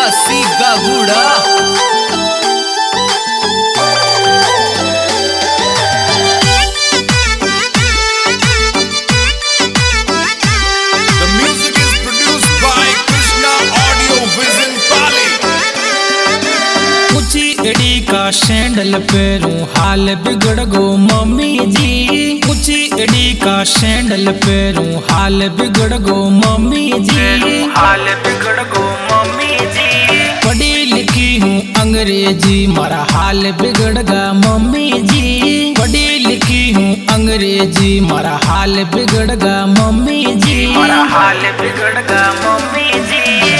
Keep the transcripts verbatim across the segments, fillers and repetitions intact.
सी गागुड़ा। एड़ी का सैंडल पैरूं हाल बिगड़ गो मम्मी जी। ऊंची एड़ी का सैंडल पैरूं हाल बिगड़ गो मम्मी जी। हाल बिगड़ गो मम्मी जी। पढ़ी लिखी हूँ अंग्रेजी मारा हाल बिगड़ गा मम्मी जी। पढ़ी लिखी हूँ अंग्रेजी मारा हाल बिगड़ गा मम्मी जी। मारा हाल बिगड़ गा मम्मी जी।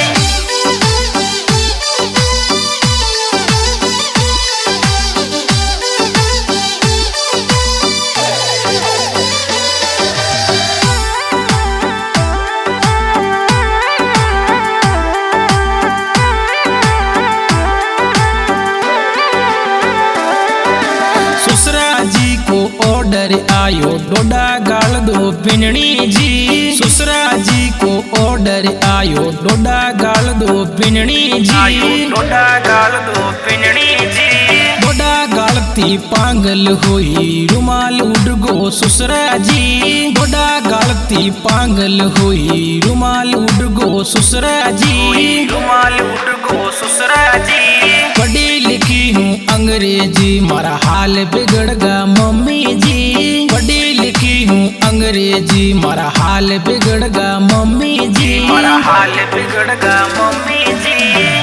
ससुरा जी को ऑर्डर आयो डोडा गाल दो पिननी जी। ससुरा जी को ऑर्डर आयो डोडा गाल दो पिननी जी। डोडा गाल दो पिननी जी। डोडा गालती पागल हुई रुमाल उड़ गो ससुरा जी। डोडा गालती पागल हुई रुमाल उड़ गो ससुरा जी। रुमाल उड़ गो ससुरा जी। पढ़ी लिखी हूँ अंग्रेजी मारा हाल बिगड़ गा मम्मी जी। पढ़ी लिखी हूँ अंग्रेजी मारा हाल बिगड़ गा मम्मी जी। मारा हाल बिगड़ गा मम्मी जी।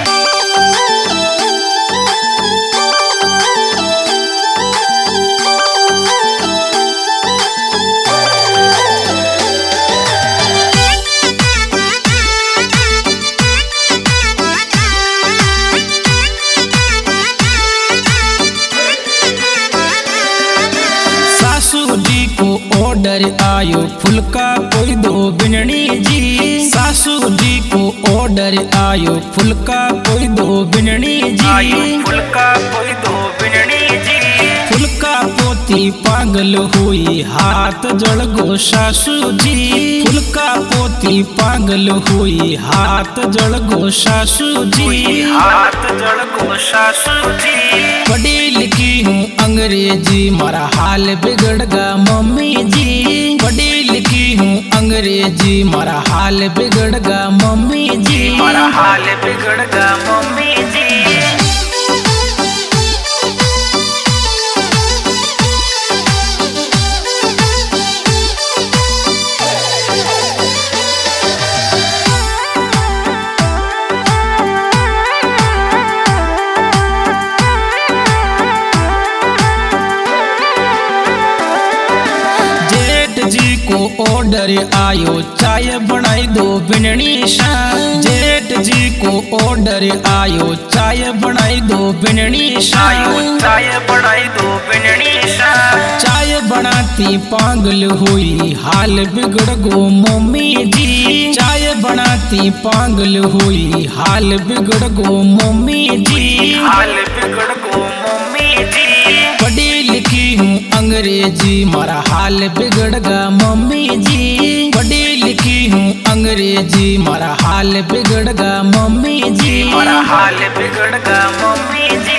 जी को ऑर्डर आयो फुलका कोई दो बिननी जी। सासू जी को ऑर्डर आयो फुलका कोई दो बिननी जी। फुलका कोई दो बिननी जी। फुलका पोती पागल हुई हाथ जड़ गो सासू जी। फुलका पोती पागल हुई हाथ जड़ गो सासू जी। हाथ जड़ गो सासू जी। पढ़ी लिखी हूँ अंग्रेजी मारा हाल बिगड़ गा मम्मी जी। पढ़ी लिखी हूँ अंग्रेजी मारा हाल बिगड़ गा मम्मी जी। मारा हाल बिगड़ गा मम्मी जी। जी को ऑर्डर आयो चाय बनाई दो बिननी शान। जेठ जी को ऑर्डर आयो चाय बनाई दो बिननी शान। चाय बनाई दो बिननी शान। चाय बनाती पागल हुई हाल बिगड़ गो मम्मी जी। चाय बनाती पागल हुई हाल बिगड़ गो मम्मी जी। हाल बिगड़ गो मम्मी जी। पढ़ी लिखी हूँ अंग्रेजी मारा हाल बिगड़ गा मम्मी जी। पढ़ी लिखी हूँ अंग्रेजी मारा हाल बिगड़ गा मम्मी जी। मारा हाल बिगड़ गा मम्मी जी।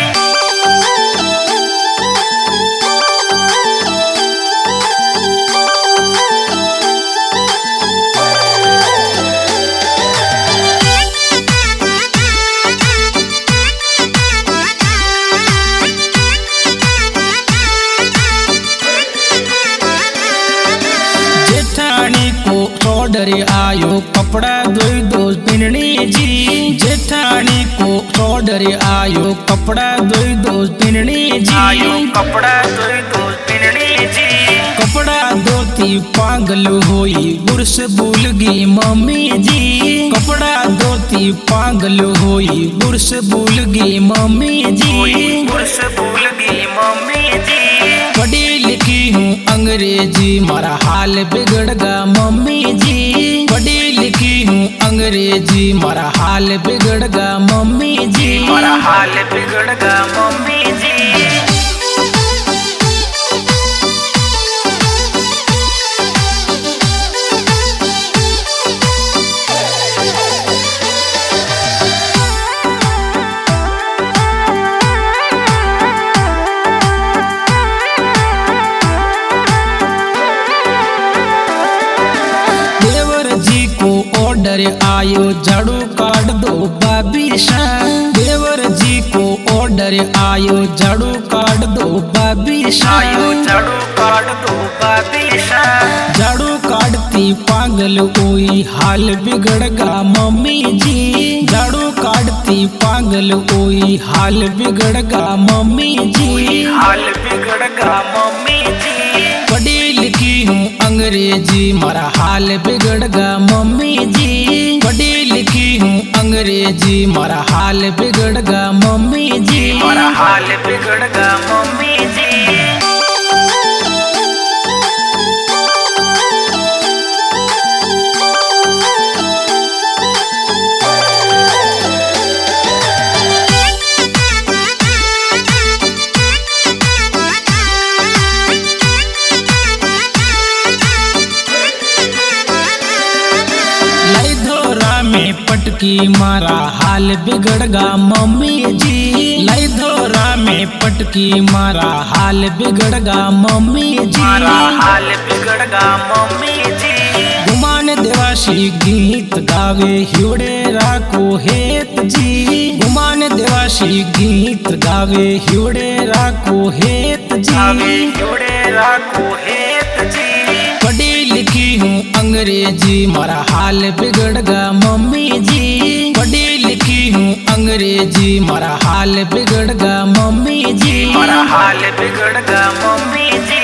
जेठानी को ऑर्डर आयो कपड़ा धोई दो बिननी जी। जेठानी को ऑर्डर आयो कपड़ा धोई दो बिननी जी। आयो कपड़ा धोई दो बिननी जी। कपड़ा धोती पागल हुई बुरस भूल गई मम्मी जी। कपड़ा धोती पागल हुई बुरस भूल गई मम्मी जी। बुरस भूल गई मम्मी जी। पढ़ी लिखी हूँ अंग्रेजी मारा हाल बिगड़ गा मम्मी जी। पढ़ी लिखी हूँ अंग्रेजी मारा हाल बिगड़ गा मम्मी जी। मारा हाल बिगड़ गा मम्मी जी। ऑर्डर आयो झाड़ू काट दो बाबी शान। देवर जी को ऑर्डर आयो झाड़ू काट दो बाबी शान। आयो झाड़ू काट दो बाबी शान। झाड़ू काटती पागल हुई हाल बिगड़गा मम्मी जी। झाड़ू काटती पागल हुई हाल बिगड़गा मम्मी जी। हाल बिगड़गा मम्मी जी। पढ़ी लिखी हूँ अंग्रेजी मारा हाल बिगड़गा मम्मी जी। पढ़ी लिखी हूँ अंग्रेजी मारा हाल बिगड़गा मम्मी जी। मारा हाल बिगड़गा मम्मी जी। में पटकी मारा हाल बिगड़गा मम्मी जी। लाई धोरा में पटकी मारा हाल बिगड़गा मम्मी जी। मारा हाल बिगड़गा मम्मी जी। गुमान देवासी गीत गावे हिवड़े राको हेत जी। गुमान देवासी गीत गावे हिवड़े राको हेत जी। हिवड़े राको हेत जी। पढ़ी लिखी हूँ अंग्रेजी मारा हाल बिगड़गा मम्मी जी। पढ़ी लिखी हूँ अंग्रेजी मारा हाल बिगड़गा मम्मी जी। मारा हाल बिगड़गा मम्मी जी।